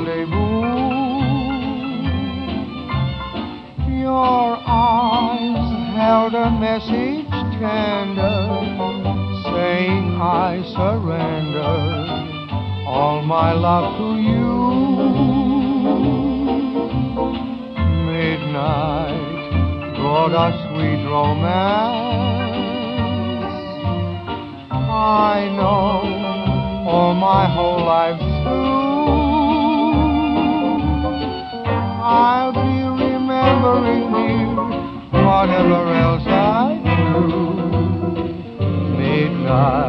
rendezvous. Your eyes held a message tender, saying I surrender all my love to you. Midnight brought us sweet romance. I know all my whole life through I'll be remembering you, whatever else I do. Midnight